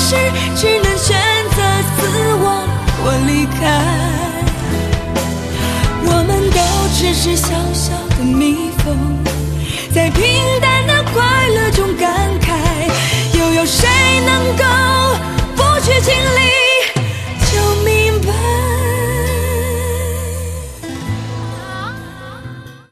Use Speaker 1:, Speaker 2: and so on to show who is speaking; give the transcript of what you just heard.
Speaker 1: 时只能选择死亡或离开。我们都只是小小的蜜蜂，在平淡